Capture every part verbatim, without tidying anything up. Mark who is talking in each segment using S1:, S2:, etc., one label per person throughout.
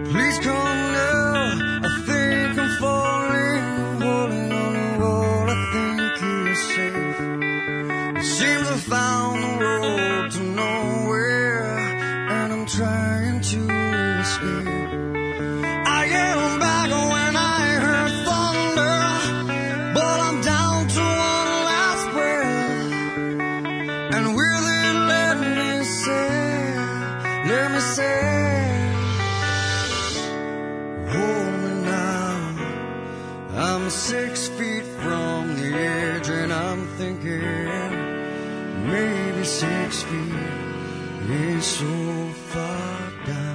S1: Please come now, I think I'm falling, holding on to what I think is safe. It seems I found the road to nowhere, and I'm trying to escape. I am back when I heard thunder, but I'm down to one last breath. And with it, let me say, let me say, hold me now. I'm six feet from the edge, and I'm thinking maybe six feet is so far down.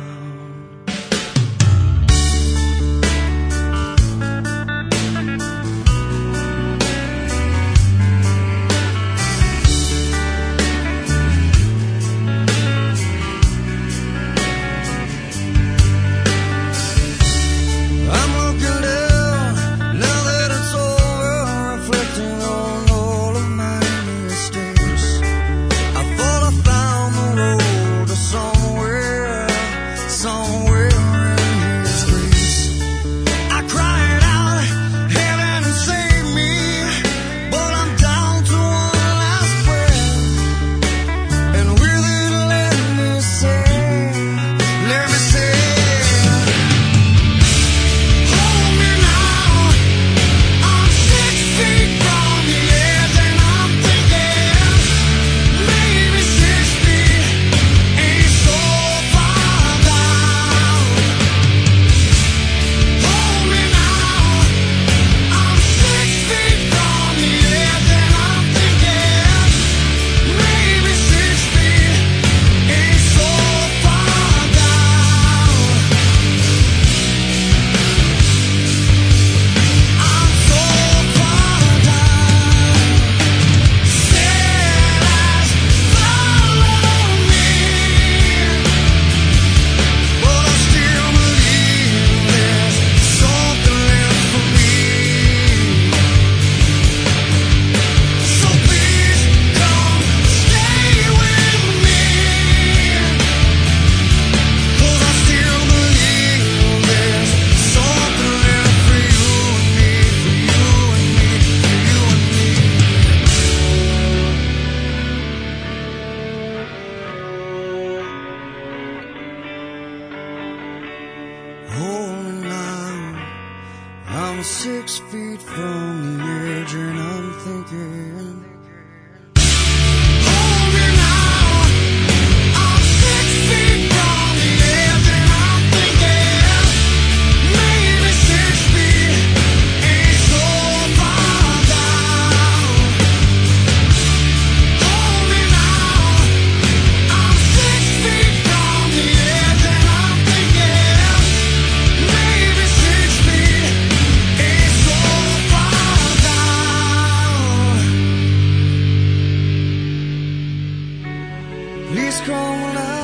S1: I'm six feet from the edge, and I'm thinking, hold me now. I'm six feet from the edge, and I'm thinking, maybe six feet ain't so far down. Hold me now. I'm six feet from the edge, and I'm thinking, maybe six feet ain't so far down. Please come now.